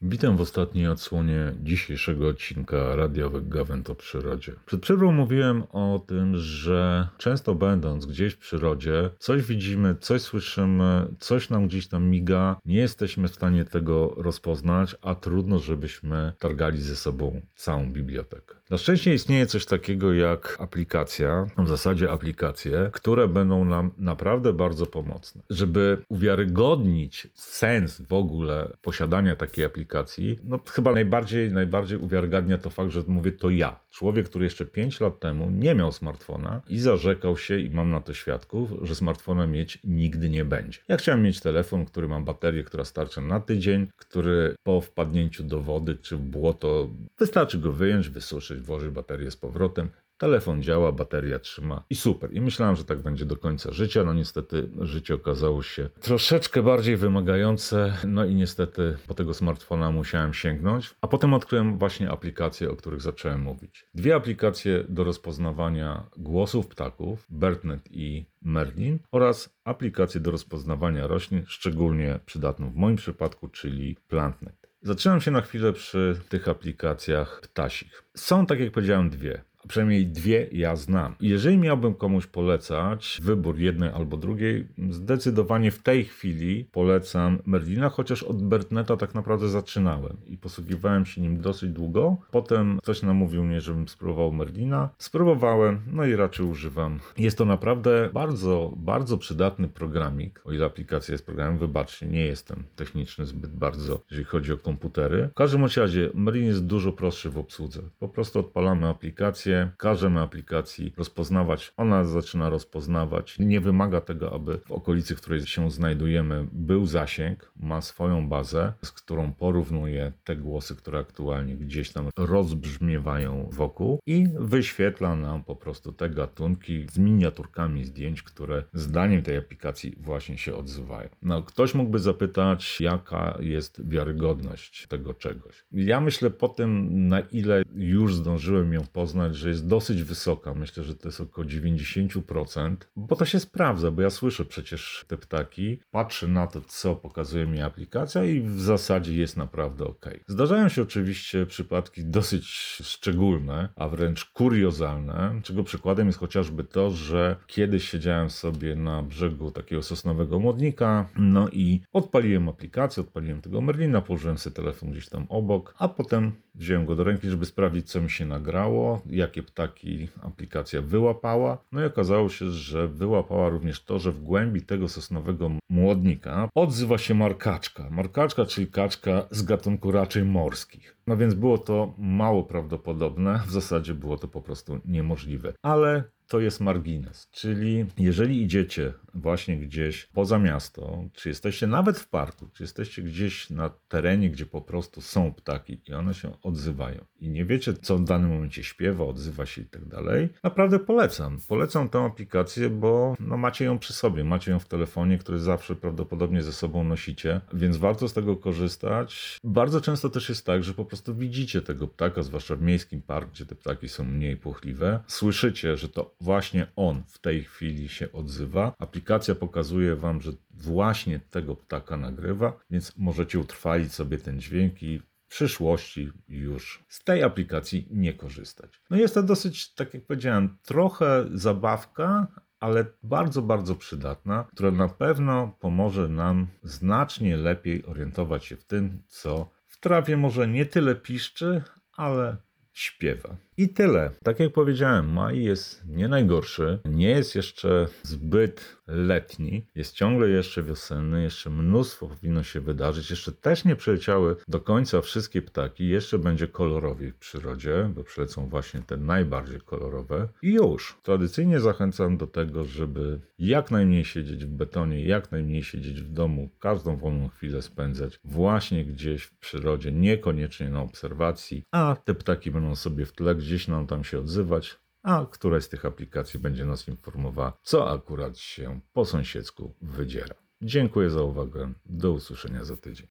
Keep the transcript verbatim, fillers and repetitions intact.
Witam w ostatniej odsłonie dzisiejszego odcinka radiowych Gawęd o przyrodzie. Przed przerwą mówiłem o tym, że często będąc gdzieś w przyrodzie, coś widzimy, coś słyszymy, coś nam gdzieś tam miga, nie jesteśmy w stanie tego rozpoznać, a trudno, żebyśmy targali ze sobą całą bibliotekę. Na szczęście istnieje coś takiego jak aplikacja, w zasadzie aplikacje, które będą nam naprawdę bardzo pomocne. Żeby uwiarygodnić sens w ogóle posiadania takiej aplikacji, no chyba najbardziej, najbardziej uwiarygadnia to fakt, że mówię to ja. Człowiek, który jeszcze pięć lat temu nie miał smartfona i zarzekał się, i mam na to świadków, że smartfona mieć nigdy nie będzie. Ja chciałem mieć telefon, który ma baterię, która starcza na tydzień, który po wpadnięciu do wody czy w błoto wystarczy go wyjąć, wysuszyć, włożyć baterię z powrotem. Telefon działa, bateria trzyma i super. I myślałem, że tak będzie do końca życia. No niestety życie okazało się troszeczkę bardziej wymagające. No i niestety po tego smartfona musiałem sięgnąć. A potem odkryłem właśnie aplikacje, o których zacząłem mówić. Dwie aplikacje do rozpoznawania głosów ptaków, BirdNet i Merlin, oraz aplikację do rozpoznawania roślin, szczególnie przydatną w moim przypadku, czyli PlantNet. Zatrzymam się na chwilę przy tych aplikacjach ptasich. Są, tak jak powiedziałem, dwie. A przynajmniej dwie ja znam. I jeżeli miałbym komuś polecać wybór jednej albo drugiej, zdecydowanie w tej chwili polecam Merlina, chociaż od BirdNeta tak naprawdę zaczynałem i posługiwałem się nim dosyć długo. Potem ktoś namówił mnie, żebym spróbował Merlina. Spróbowałem, no i raczej używam. Jest to naprawdę bardzo, bardzo przydatny programik, o ile aplikacja jest programem. Wybaczcie, nie jestem techniczny zbyt bardzo, jeżeli chodzi o komputery. W każdym razie Merlin jest dużo prostszy w obsłudze. Po prostu odpalamy aplikację, każemy aplikacji rozpoznawać, ona zaczyna rozpoznawać. Nie wymaga tego, aby w okolicy, w której się znajdujemy, był zasięg, ma swoją bazę, z którą porównuje te głosy, które aktualnie gdzieś tam rozbrzmiewają wokół i wyświetla nam po prostu te gatunki z miniaturkami zdjęć, które zdaniem tej aplikacji właśnie się odzywają. No, ktoś mógłby zapytać, jaka jest wiarygodność tego czegoś. Ja myślę po tym, na ile już zdążyłem ją poznać, że jest dosyć wysoka. Myślę, że to jest około dziewięćdziesiąt procent, bo to się sprawdza, bo ja słyszę przecież te ptaki, patrzę na to, co pokazuje mi aplikacja i w zasadzie jest naprawdę ok. Zdarzają się oczywiście przypadki dosyć szczególne, a wręcz kuriozalne, czego przykładem jest chociażby to, że kiedyś siedziałem sobie na brzegu takiego sosnowego modnika, no i odpaliłem aplikację, odpaliłem tego Merlina, położyłem sobie telefon gdzieś tam obok, a potem wziąłem go do ręki, żeby sprawdzić, co mi się nagrało, jakie ptaki aplikacja wyłapała. No i okazało się, że wyłapała również to, że w głębi tego sosnowego młodnika odzywa się markaczka. Markaczka, czyli kaczka z gatunku raczej morskich. No więc było to mało prawdopodobne, w zasadzie było to po prostu niemożliwe. Ale to jest margines, czyli jeżeli idziecie właśnie gdzieś poza miasto, czy jesteście nawet w parku, czy jesteście gdzieś na terenie, gdzie po prostu są ptaki i one się odzywają i nie wiecie, co w danym momencie śpiewa, odzywa się i tak dalej, naprawdę polecam. Polecam tę aplikację, bo no macie ją przy sobie, macie ją w telefonie, który zawsze prawdopodobnie ze sobą nosicie, więc warto z tego korzystać. Bardzo często też jest tak, że po prostu widzicie tego ptaka, zwłaszcza w miejskim parku, gdzie te ptaki są mniej płochliwe. Słyszycie, że to właśnie on w tej chwili się odzywa. Aplikacja pokazuje wam, że właśnie tego ptaka nagrywa, więc możecie utrwalić sobie ten dźwięk i w przyszłości już z tej aplikacji nie korzystać. No jest to dosyć, tak jak powiedziałem, trochę zabawka, ale bardzo, bardzo przydatna, która na pewno pomoże nam znacznie lepiej orientować się w tym, co w trawie może nie tyle piszczy, ale śpiewa. I tyle. Tak jak powiedziałem, maj jest nie najgorszy, nie jest jeszcze zbyt letni, jest ciągle jeszcze wiosenny, jeszcze mnóstwo powinno się wydarzyć, jeszcze też nie przyleciały do końca wszystkie ptaki, jeszcze będzie kolorowiej w przyrodzie, bo przylecą właśnie te najbardziej kolorowe. I już. Tradycyjnie zachęcam do tego, żeby jak najmniej siedzieć w betonie, jak najmniej siedzieć w domu, każdą wolną chwilę spędzać właśnie gdzieś w przyrodzie, niekoniecznie na obserwacji, a te ptaki będą sobie w tle gdzieś nam tam się odzywać, a któraś z tych aplikacji będzie nas informowała, co akurat się po sąsiedzku wydziera. Dziękuję za uwagę. Do usłyszenia za tydzień.